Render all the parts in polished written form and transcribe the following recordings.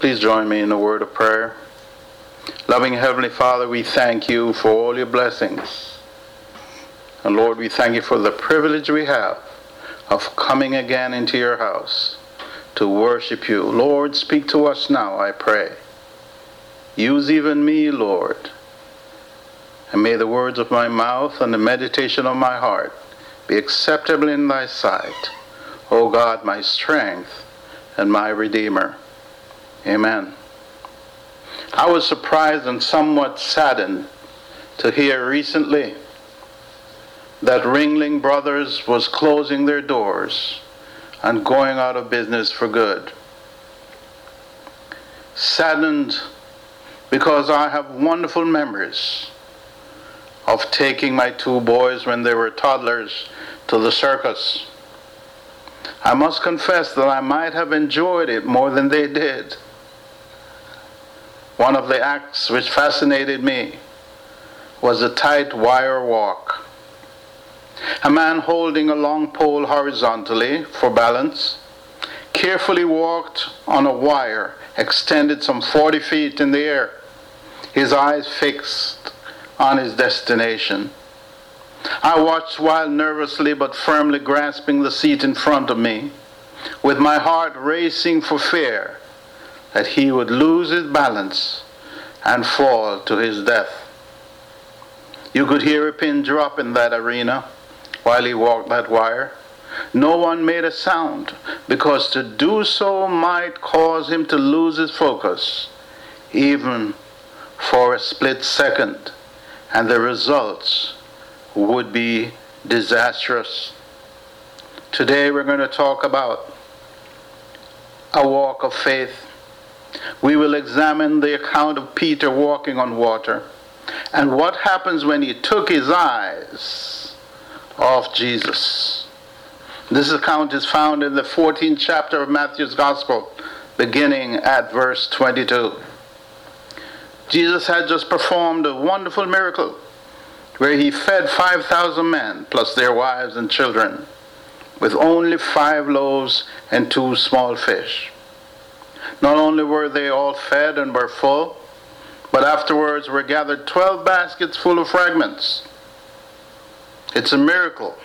Please join me in a word of prayer. Loving Heavenly Father, we thank you for all your blessings. And Lord, we thank you for the privilege we have of coming again into your house to worship you. Lord, speak to us now, I pray. Use even me, Lord. And may the words of my mouth and the meditation of my heart be acceptable in thy sight, O God, my strength and my Redeemer. Amen. I was surprised and somewhat saddened to hear recently that Ringling Brothers was closing their doors and going out of business for good. Saddened because I have wonderful memories of taking my two boys when they were toddlers to the circus. I must confess that I might have enjoyed it more than they did. One of the acts which fascinated me was a tight wire walk. A man holding a long pole horizontally for balance carefully walked on a wire extended some 40 feet in the air, his eyes fixed on his destination. I watched while nervously but firmly grasping the seat in front of me, with my heart racing for fear that he would lose his balance and fall to his death. You could hear a pin drop in that arena while he walked that wire. No one made a sound, because to do so might cause him to lose his focus, even for a split second, and the results would be disastrous. Today we're going to talk about a walk of faith. We will examine the account of Peter walking on water and what happens when he took his eyes off Jesus. This account is found in the 14th chapter of Matthew's Gospel, beginning at verse 22. Jesus had just performed a wonderful miracle where he fed 5,000 men, plus their wives and children, with only 5 loaves and 2 small fish. Not only were they all fed and were full, but afterwards were gathered 12 baskets full of fragments. It's a miracle.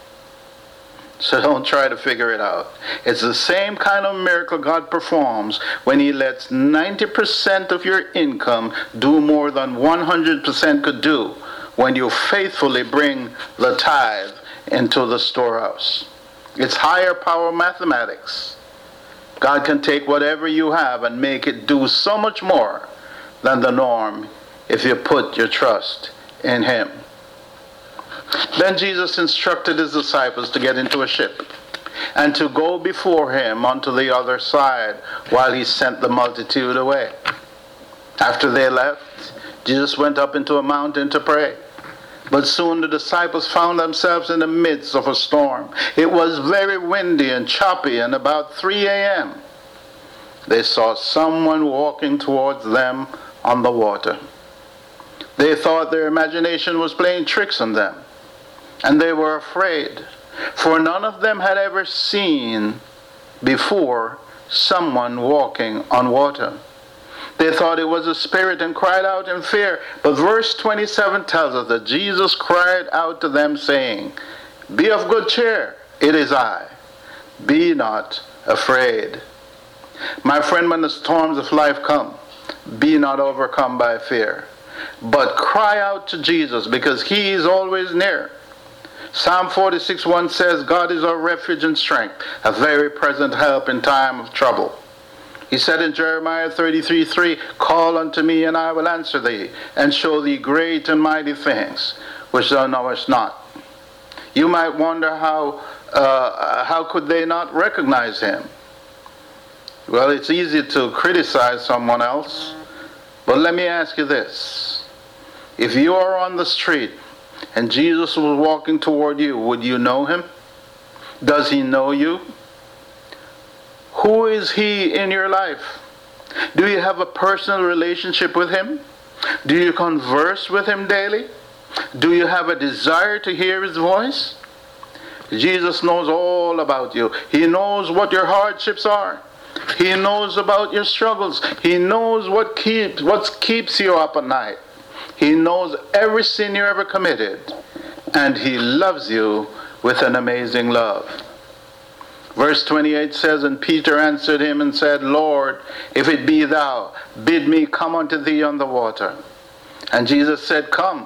So don't try to figure it out. It's the same kind of miracle God performs when he lets 90% of your income do more than 100% could do when you faithfully bring the tithe into the storehouse. It's higher power mathematics. God can take whatever you have and make it do so much more than the norm if you put your trust in him. Then Jesus instructed his disciples to get into a ship and to go before him onto the other side while he sent the multitude away. After they left, Jesus went up into a mountain to pray. But soon the disciples found themselves in the midst of a storm. It was very windy and choppy, and about 3 a.m. they saw someone walking towards them on the water. They thought their imagination was playing tricks on them, and they were afraid, for none of them had ever seen before someone walking on water. They thought it was a spirit and cried out in fear. But verse 27 tells us that Jesus cried out to them, saying, "Be of good cheer, it is I. Be not afraid." My friend, when the storms of life come, be not overcome by fear, but cry out to Jesus, because he is always near. Psalm 46:1 says, "God is our refuge and strength, a very present help in time of trouble." He said in Jeremiah 33:3, "Call unto me, and I will answer thee, and show thee great and mighty things, which thou knowest not." You might wonder how could they not recognize him? Well, it's easy to criticize someone else, but let me ask you this. If you are on the street and Jesus was walking toward you, would you know him? Does he know you? Who is he in your life? Do you have a personal relationship with him? Do you converse with him daily? Do you have a desire to hear his voice? Jesus knows all about you. He knows what your hardships are. He knows about your struggles. He knows what keeps you up at night. He knows every sin you ever committed. And he loves you with an amazing love. Verse 28 says, and Peter answered him and said, Lord, if it be thou, bid me come unto thee on the water. And Jesus said, come.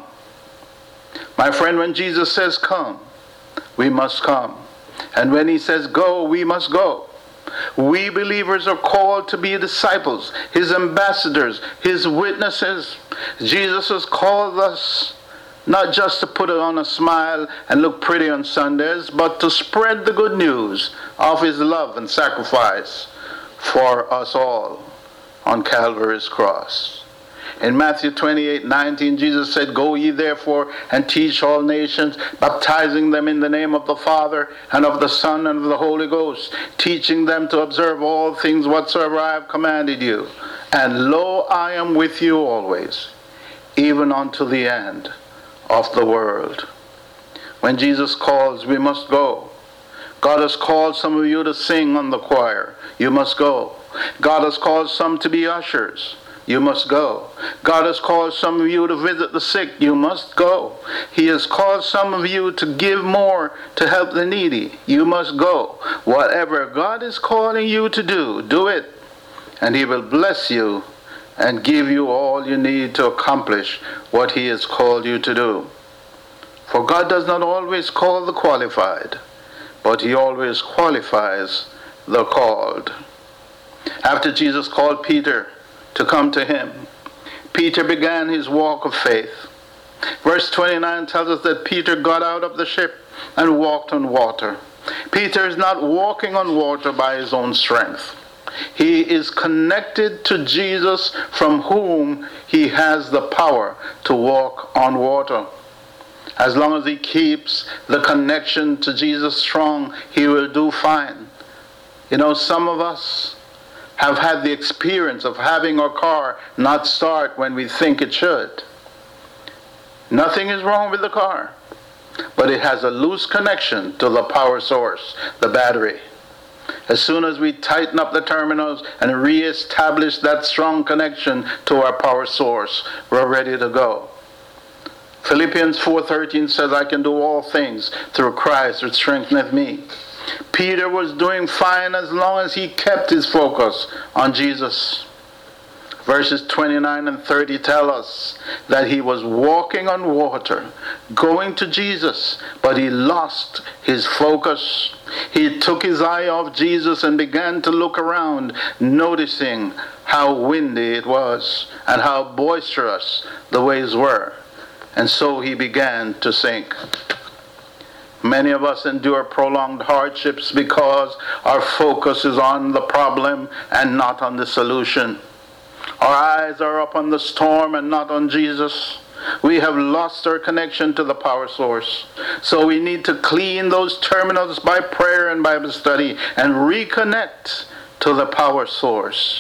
My friend, when Jesus says come, we must come. And when he says go, we must go. We believers are called to be disciples, his ambassadors, his witnesses. Jesus has called us not just to put on a smile and look pretty on Sundays, but to spread the good news of his love and sacrifice for us all on Calvary's cross. In Matthew 28:19, Jesus said, go ye therefore and teach all nations, baptizing them in the name of the Father and of the Son and of the Holy Ghost, teaching them to observe all things whatsoever I have commanded you. And lo, I am with you always, even unto the end of the world. When Jesus calls, we must go. God has called some of you to sing on the choir. You must go. God has called some to be ushers. You must go. God has called some of you to visit the sick. You must go. He has called some of you to give more to help the needy. You must go. Whatever God is calling you to do it. And he will bless you and give you all you need to accomplish what he has called you to do. For God does not always call the qualified, but he always qualifies the called. After Jesus called Peter to come to him, Peter began his walk of faith. Verse 29 tells us that Peter got out of the ship and walked on water. Peter is not walking on water by his own strength. He is connected to Jesus, from whom he has the power to walk on water. As long as he keeps the connection to Jesus strong, he will do fine. You know, some of us have had the experience of having our car not start when we think it should. Nothing is wrong with the car, but it has a loose connection to the power source, the battery. As soon as we tighten up the terminals and re-establish that strong connection to our power source, we're ready to go. Philippians 4:13 says, I can do all things through Christ which strengtheneth me. Peter was doing fine as long as he kept his focus on Jesus. Verses 29 and 30 tell us that he was walking on water, going to Jesus, but he lost his focus. He took his eye off Jesus and began to look around, noticing how windy it was and how boisterous the waves were. And so he began to sink. Many of us endure prolonged hardships because our focus is on the problem and not on the solution. Our eyes are up on the storm and not on Jesus. We have lost our connection to the power source. So we need to clean those terminals by prayer and Bible study and reconnect to the power source.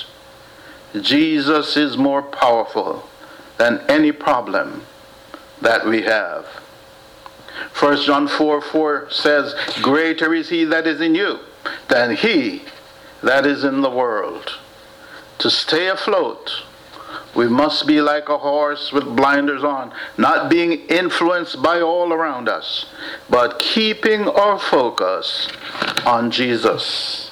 Jesus is more powerful than any problem that we have. 1 John 4:4 says, greater is he that is in you than he that is in the world. To stay afloat, we must be like a horse with blinders on, not being influenced by all around us, but keeping our focus on Jesus.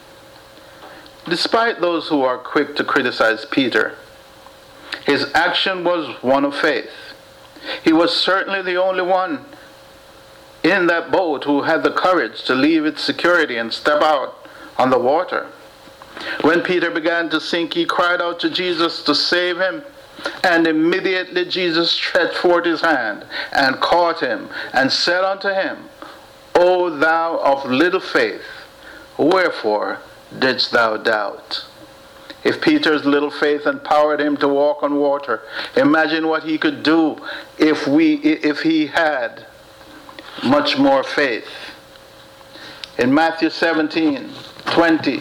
Despite those who are quick to criticize Peter, his action was one of faith. He was certainly the only one in that boat who had the courage to leave its security and step out on the water. When Peter began to sink, he cried out to Jesus to save him, and immediately Jesus stretched forth his hand and caught him and said unto him, O thou of little faith, wherefore didst thou doubt? If Peter's little faith empowered him to walk on water, imagine what he could do if he had much more faith. In Matthew 17:20,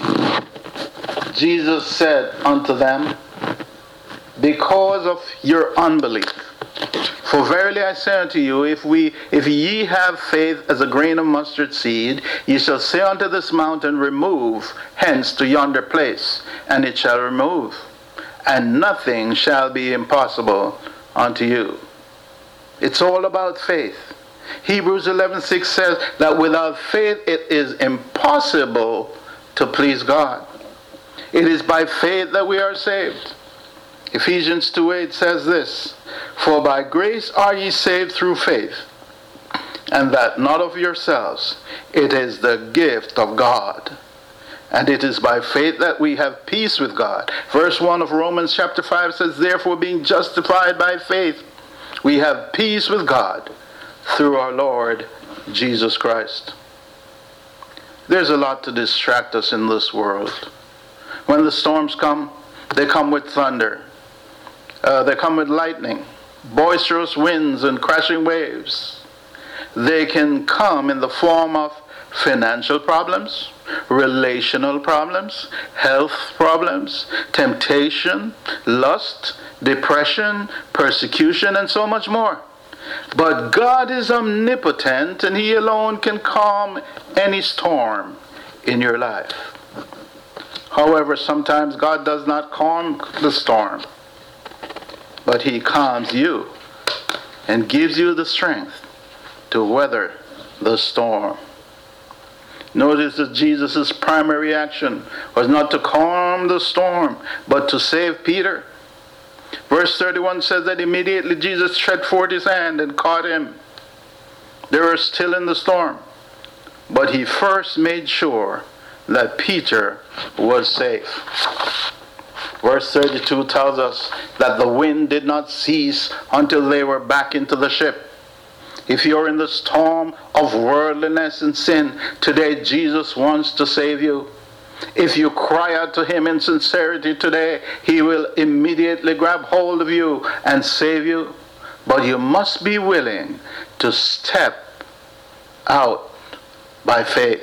Jesus said unto them, because of your unbelief. For verily I say unto you, if ye have faith as a grain of mustard seed, ye shall say unto this mountain, remove hence to yonder place, and it shall remove, and nothing shall be impossible unto you. It's all about faith. Hebrews 11:6 says that without faith it is impossible to please God. It is by faith that we are saved. Ephesians 2:8 says this, for by grace are ye saved through faith, and that not of yourselves, it is the gift of God. And it is by faith that we have peace with God. Verse 1 of Romans chapter 5 says, therefore being justified by faith, we have peace with God through our Lord Jesus Christ. There's a lot to distract us in this world. When the storms come, they come with thunder. They come with lightning, boisterous winds and crashing waves. They can come in the form of financial problems, relational problems, health problems, temptation, lust, depression, persecution, and so much more. But God is omnipotent, and He alone can calm any storm in your life. However, sometimes God does not calm the storm, but He calms you and gives you the strength to weather the storm. Notice that Jesus' primary action was not to calm the storm, but to save Peter. Verse 31 says that immediately Jesus stretched forth His hand and caught him. They were still in the storm, but He first made sure that Peter was safe. Verse 32 tells us that the wind did not cease until they were back into the ship. If you're in the storm of worldliness and sin, today Jesus wants to save you. If you cry out to Him in sincerity today, He will immediately grab hold of you and save you. But you must be willing to step out by faith.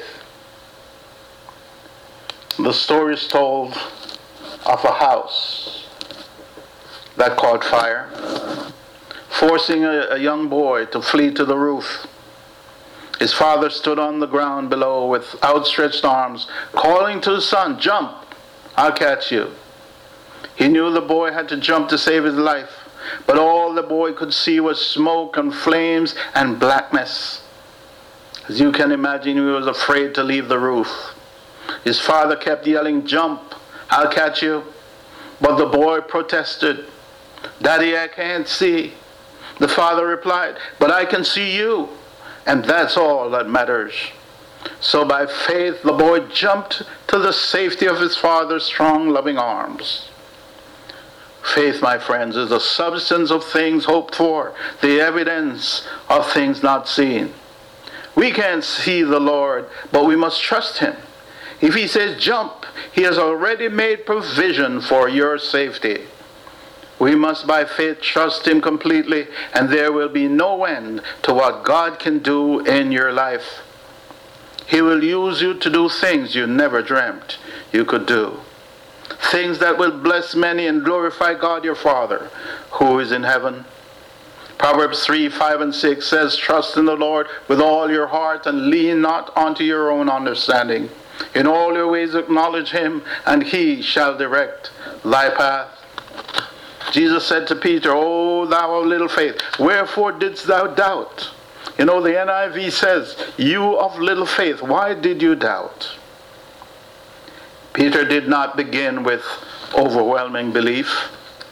The story is told of a house that caught fire, forcing a young boy to flee to the roof. His father stood on the ground below with outstretched arms, calling to his son, jump, I'll catch you. He knew the boy had to jump to save his life, but all the boy could see was smoke and flames and blackness. As you can imagine, he was afraid to leave the roof. His father kept yelling, jump, I'll catch you. But the boy protested, Daddy, I can't see. The father replied, but I can see you, and that's all that matters. So by faith, the boy jumped to the safety of his father's strong, loving arms. Faith, my friends, is the substance of things hoped for, the evidence of things not seen. We can't see the Lord, but we must trust Him. If He says jump, He has already made provision for your safety. We must by faith trust Him completely, and there will be no end to what God can do in your life. He will use you to do things you never dreamt you could do. Things that will bless many and glorify God your Father, who is in heaven. Proverbs 3:5-6 says, trust in the Lord with all your heart and lean not unto your own understanding. In all your ways acknowledge Him, and He shall direct thy path. Jesus said to Peter, O thou of little faith, wherefore didst thou doubt? You know, the NIV says, you of little faith, why did you doubt? Peter did not begin with overwhelming belief.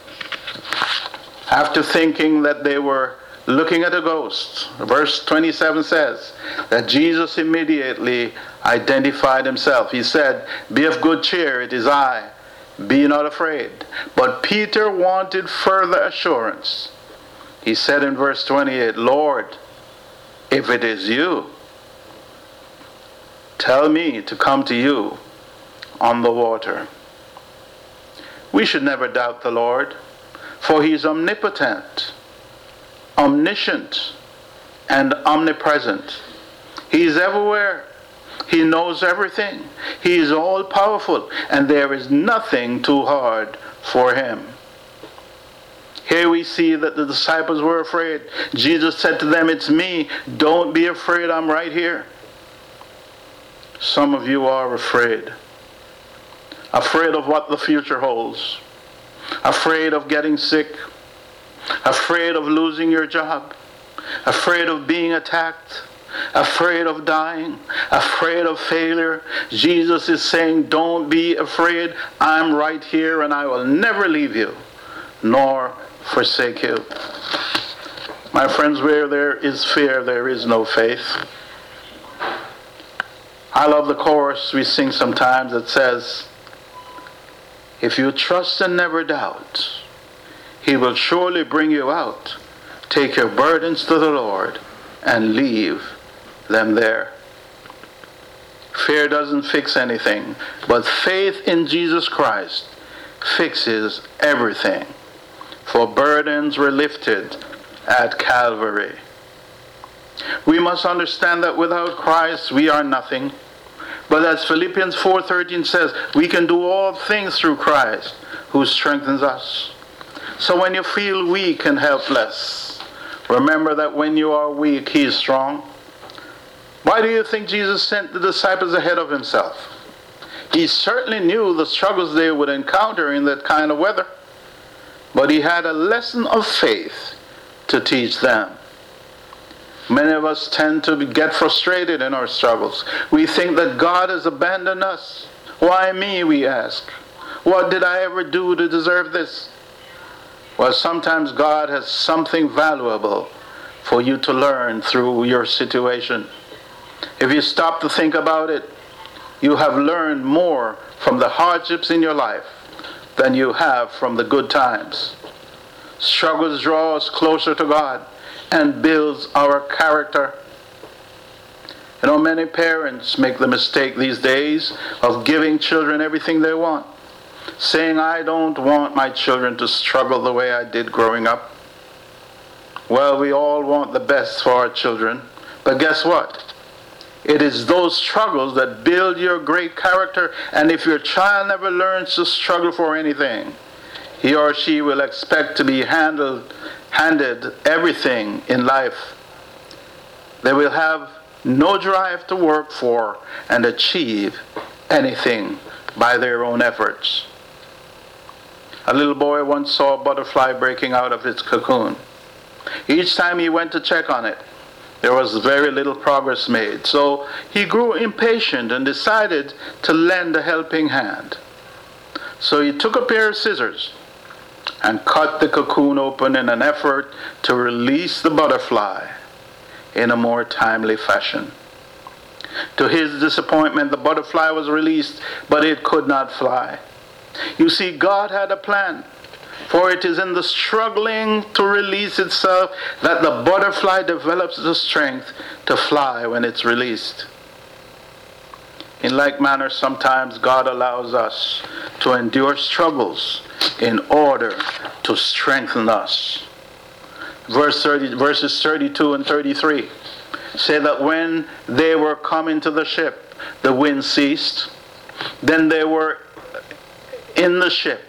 After thinking that they were looking at a ghost, verse 27 says that Jesus immediately identified Himself. He said, be of good cheer, it is I. Be not afraid. But Peter wanted further assurance. He said in verse 28, Lord, if it is you, tell me to come to you on the water. We should never doubt the Lord, for He is omnipotent, omniscient, and omnipresent. He is everywhere. He knows everything. He is all-powerful, and there is nothing too hard for Him. Here we see that the disciples were afraid. Jesus said to them, "It's me. Don't be afraid. I'm right here." Some of you are afraid. Afraid of what the future holds. Afraid of getting sick. Afraid of losing your job. Afraid of being attacked. Afraid of dying. Afraid of failure. Jesus is saying, don't be afraid. I'm right here and I will never leave you, nor forsake you. My friends, where there is fear, there is no faith. I love the chorus we sing sometimes that says, if you trust and never doubt, He will surely bring you out. Take your burdens to the Lord and leave them there. Fear doesn't fix anything, but faith in Jesus Christ fixes everything. For burdens were lifted at Calvary. We must understand that without Christ we are nothing. But as Philippians 4:13 says, we can do all things through Christ who strengthens us. So when you feel weak and helpless, remember that when you are weak, He is strong. Why do you think Jesus sent the disciples ahead of Himself? He certainly knew the struggles they would encounter in that kind of weather. But He had a lesson of faith to teach them. Many of us tend to get frustrated in our struggles. We think that God has abandoned us. Why me, we ask. What did I ever do to deserve this? Well, sometimes God has something valuable for you to learn through your situation. If you stop to think about it, you have learned more from the hardships in your life than you have from the good times. Struggles draw us closer to God and builds our character. You know, many parents make the mistake these days of giving children everything they want, saying, I don't want my children to struggle the way I did growing up. Well, we all want the best for our children, but guess what? It is those struggles that build your great character, and if your child never learns to struggle for anything, he or she will expect to be handed everything in life. They will have no drive to work for and achieve anything by their own efforts. A little boy once saw a butterfly breaking out of its cocoon. Each time he went to check on it, there was very little progress made. So he grew impatient and decided to lend a helping hand. So he took a pair of scissors and cut the cocoon open in an effort to release the butterfly in a more timely fashion. To his disappointment, the butterfly was released, but it could not fly. You see, God had a plan, for it is in the struggling to release itself that the butterfly develops the strength to fly when it's released. In like manner, sometimes God allows us to endure struggles in order to strengthen us. Verses 32 and 33 say that when they were come into the ship, the wind ceased. Then they were in the ship.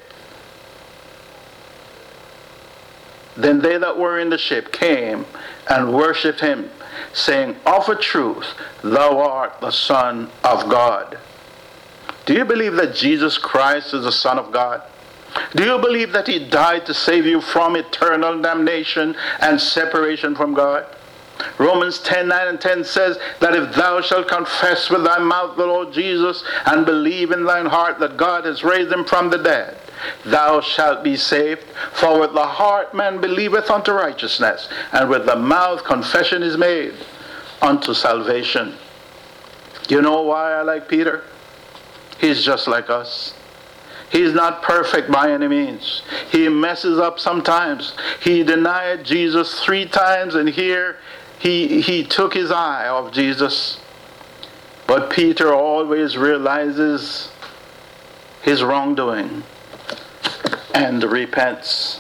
Then they that were in the ship came and worshipped Him, saying, Of a truth, thou art the Son of God. Do you believe that Jesus Christ is the Son of God? Do you believe that He died to save you from eternal damnation and separation from God? Romans 10:9 and 10 says that if thou shalt confess with thy mouth the Lord Jesus and believe in thine heart that God has raised Him from the dead, thou shalt be saved. For with the heart man believeth unto righteousness, and with the mouth confession is made unto salvation. You know why I like Peter? He's just like us. He's not perfect by any means. He messes up sometimes. He denied Jesus 3 times, and here he took his eye off Jesus. But Peter always realizes his wrongdoing and repents.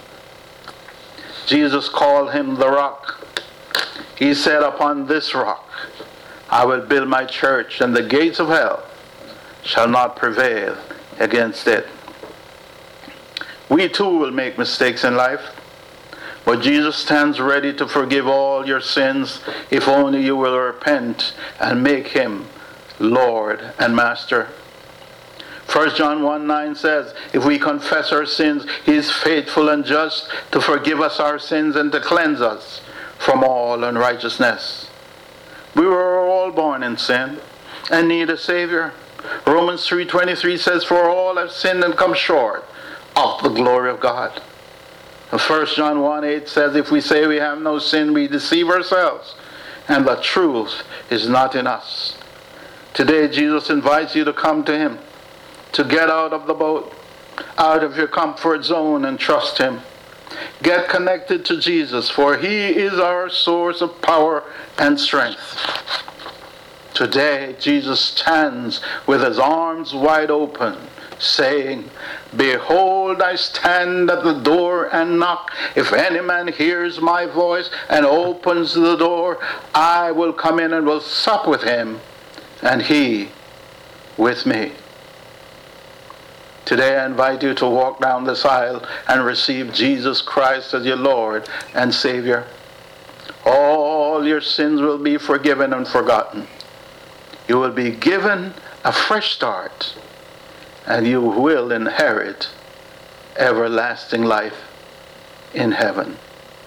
Jesus called him the rock. He said, Upon this rock I will build my church, and the gates of hell shall not prevail against it. We too will make mistakes in life. But Jesus stands ready to forgive all your sins if only you will repent and make him Lord and Master. 1 John 1:9 says, if we confess our sins, he is faithful and just to forgive us our sins and to cleanse us from all unrighteousness. We were all born in sin and need a Savior. Romans 3:23 says, for all have sinned and come short of the glory of God. 1 John 1:8 says, if we say we have no sin, we deceive ourselves, and the truth is not in us. Today, Jesus invites you to come to him, to get out of the boat, out of your comfort zone, and trust him. Get connected to Jesus, for he is our source of power and strength. Today, Jesus stands with his arms wide open, saying, behold, I stand at the door and knock. If any man hears my voice and opens the door, I will come in and will sup with him, and he with me. Today I invite you to walk down this aisle and receive Jesus Christ as your Lord and Savior. All your sins will be forgiven and forgotten. You will be given a fresh start, and you will inherit everlasting life in heaven.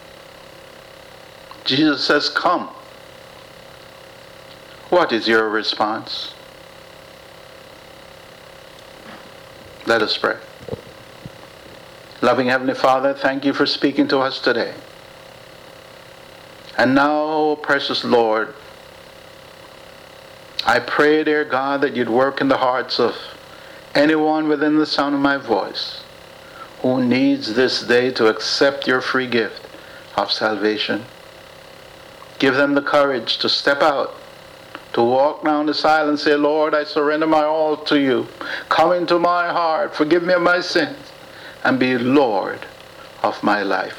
Jesus says, come. What is your response? Let us pray. Loving Heavenly Father, thank you for speaking to us today. And now, precious Lord, I pray, dear God, that you'd work in the hearts of anyone within the sound of my voice who needs this day to accept your free gift of salvation. Give them the courage to step out, to walk down this aisle and say, Lord, I surrender my all to you. Come into my heart, forgive me of my sins, and be Lord of my life.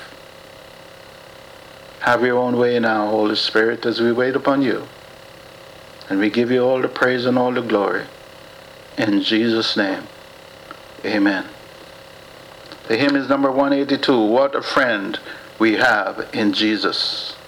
Have your own way now, Holy Spirit, as we wait upon you. And we give you all the praise and all the glory. In Jesus' name, amen. The hymn is number 182, What a Friend We Have in Jesus.